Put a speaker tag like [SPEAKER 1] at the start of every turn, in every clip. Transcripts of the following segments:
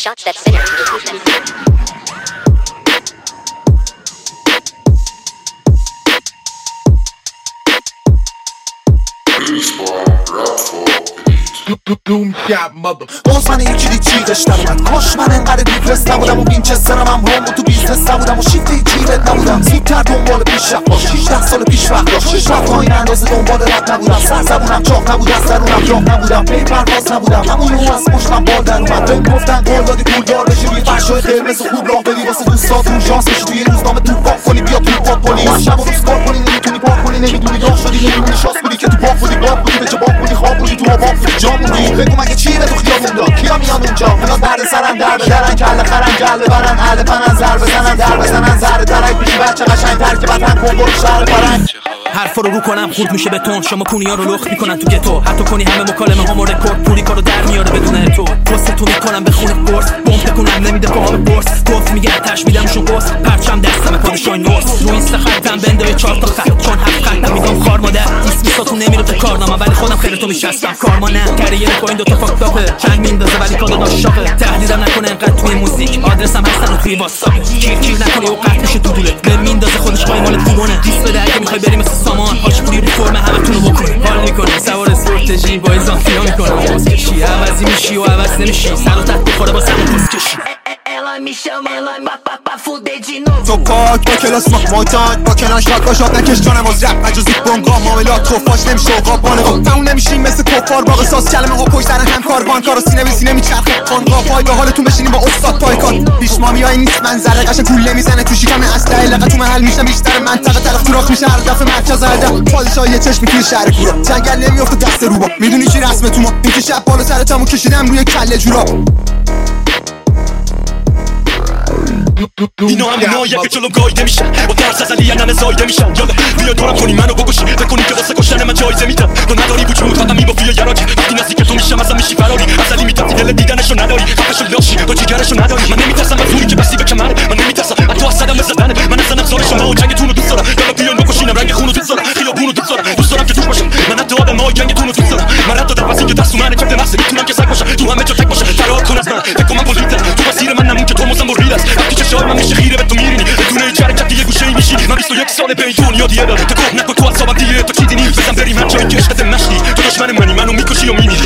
[SPEAKER 1] Shots that sinner to the
[SPEAKER 2] Doom shot mother
[SPEAKER 3] باز من یکی چیزش نبودم کاش من انقدر دیپرس نبودم و وینچسترم هم روم و تو بیزنس نبودم و شیفت جیبت نبودم زودتر دنبال پیشرفت باش 16 سال پیش وقت داشت پیشرفت تا این اندازه دنبال رد نبودم سر زبونم چاق نبود از درونم راه نبودم پی پرواز نبودم همون رو از پشتم بال در اومد بهم گفتن گل دادی پولدار بشی روی فرشای قرمز خوب راه بدی واسه دوستات رو ژانس بشی توی روزنامه تو پاک کنی بیا تو پاک پلیس شب و روز کار کنی نمیتونی پاک کنی نمیدونی داغ شدی نمیدونی شاس بودی که تو پاک بودی باک بودی به چه باک بودی خواب بودی تو آباب جا موندی بگو مگه چی به تو خیابون داد کیا میان اونجا اونا درد سرم در بدرن کله خرم جله برن اهل پنن زر بزنن در بزنن زر درک میشی بچه قشنگ‌تر که وطن کن برو شهر فرنگ
[SPEAKER 4] حرفا رو کنم خورد میشه بتون شما کونیا رو لخت میکنن تو گتو حتی کنی همه مکالمه هامو رکورد پولی کارو در میاره بدون تو پست تو میکنم به خونه قرص بمب تکونم نمیده پاهم قرص گفت میگه آتش میدمشون قرص پرچم دستم پادشاه نورس رو اینستا خطم بنده 4 تا خط چون 7 خطم میگم خار مادر اسمیساتون نمیره تو کارنامه ولی خودم خیلی تو میشستم کارما نه کریر کوین دو تا فاک تاپه چنگ میندازه ولی کادو داش شاقه تهدیدم نکنه انقدر توی موزیک آدرسم هستن توی واتساپ کیر نکنی و قطع میشه تو دولت به میندازه خودش قایمال دیوونه دیس بده اگه میخوای بریم مثل سامان هاش پوری رو فرم همتون رو بکنی حال میکنه سوار استراتژی با اضافیا میکنم واسه کشی عوضی میشی و عوض نمیشی سر و تحت بخوره واسه همون کشی
[SPEAKER 5] Ela me chama, ela pra fuder de novo.
[SPEAKER 3] تو پاک با کلاس مخماتان با کناش راکا شاد نکش جانم از رپ مجازی بانگا معاملات توفاش نمیشه و قابانه تموم نمیشیم مثل کفار با قصاص کلمه ها پشت سرن همکار بانکارو سینه به سینه میچرخه خانقا پای به حالتون بشینیم با استاد پایکان پیش مامیای نیست منظره قشنگ پول نمیزنه تو شکم اسلحه لقه تو محل میشم بیشتر منطقه تلخ سوراخ میشه هر دفعه مرکز هدف پادشاه یه چشمی توی شهر کورا جنگل نمیافته دست روبا میدونی چی رسمه تو ما اینکه شب بالا سرتمو کشیدم روی کله جورا
[SPEAKER 6] اینا همونایی که جلو گایده میشن با ترس از علی همه زایده میشن یاده بیا دورم کنی منو بکشی بکنی که واسه کشتن من جایزه میدم تو نداری وجود فقط میبافی یا یراکی وقتی نزدیک تو میشم ازم میشی فراری از علی میترسی دل دیدنشو نداری فقشو لاشی تو جیگرشو نداری من نمیترسم از روی که بسی به کمره من نمیترسم از تو اصلا بزدنه من اصلا زار شما و جنگتون رو دوست دارم یا بیان بکشینم رنگ خونو دوست دارم خیابون رو دوست دارم دوست دارم که توش باشم من حتی آب ما جنگتون رو دوست دارم من حتی در واسه که دست من کفت نفس میتونم که سگ باشم تو همه جا تک باشم فرار کن از من فکر من پولیتم تو مسیر من نمون که تو موزم بریل است وقتی که شاید من میشه خیره به تو میرینی بدون هیچ حرکتی یه گوشه میشی من 21 سال به این دنیا دیگه دارم تو نکن تو اعصابم دیگه تو چی دینی بزن بریم هر جایی که عشقت مشتی تو دشمن منی منو میکشی و میمیری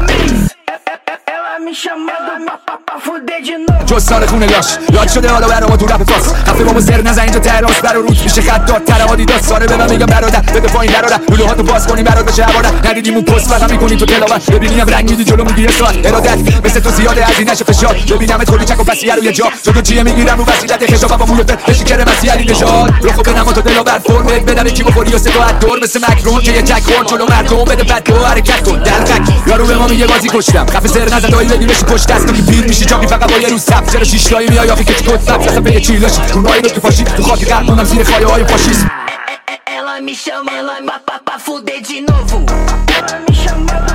[SPEAKER 5] Me chamando pra fuder de novo.
[SPEAKER 7] جستان خونه لاش یاد شده حالا برام تو رپ فاس خفه بابا سر نزن اینجا تراس برا روت میشه خطات تراوادی داستانه به من میگم برادر بده پایین برادر لولوهاتو باز کنی برات بشه عبادت ندیدیم اون پست فقط میکنی تو تلاوت ببینیم رنگ میدی جلو میگی ساعت ارادت مثل تو زیاده از این نشه فشار ببینم کلی چک و پسیه روی جا تو چیه میگیرم رو وسیلت خشاب با مولوت بشی کره وسی علی نشاد رو خوب نما تو دلاور فرم بدم کی بخوری و سه دور مثل مکرون که یه جک خورد جلو مردم بده بعد تو حرکت کن دلقک یارو به ما میگه بازی کشتم خفه سر نزن دایی بدی بشی پشت دست که پیر میشی جامی فقط با یه روز صف چرا شیش تایی میای آخه که تو صف اصلا به چی لاشی اون رای رو تو فاشی تو خاک قلب کنم زیر خایه های فاشیسم
[SPEAKER 5] Ela me chama, ela pra fuder de novo. Ela me chama